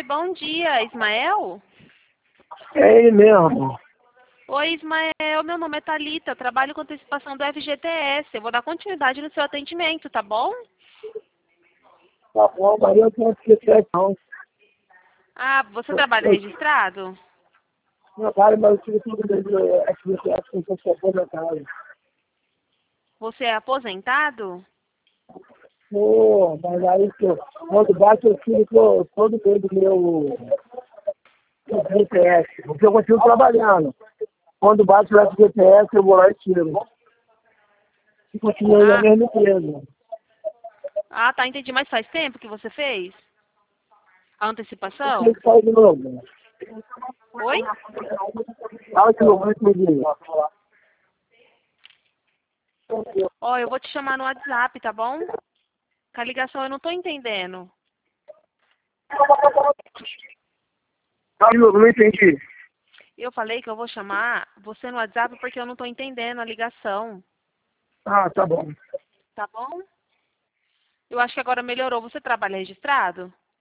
bom dia, Ismael? É ele mesmo. Oi, Ismael, meu nome é Thalita, eu trabalho com antecipação do FGTS. Eu vou dar continuidade no seu atendimento, tá bom? Tá bom, mas eu tenho que esquecer, não. Ah, você trabalha registrado? Meu pai, mas eu tive tudo desde FGTS com pessoa aposentada. Você é aposentado? Pô, mas aí que quando bate eu tiro todo mês do meu FGTS, porque eu continuo trabalhando. Quando bate o FGTS eu vou lá e tiro. E continuo na mesma empresa. Tá, entendi. Mas faz tempo que você fez a Eu antecipação? tenho que sair de novo. Oi? Fala de novo, muito bem. Ó, eu vou te chamar no WhatsApp, tá bom? Com a ligação eu não tô entendendo. Fala de novo, não entendi. Eu falei que eu vou chamar você no WhatsApp porque eu não tô entendendo a ligação, Ah, tá bom. tá bom? Eu acho que agora melhorou. Você trabalha registrado?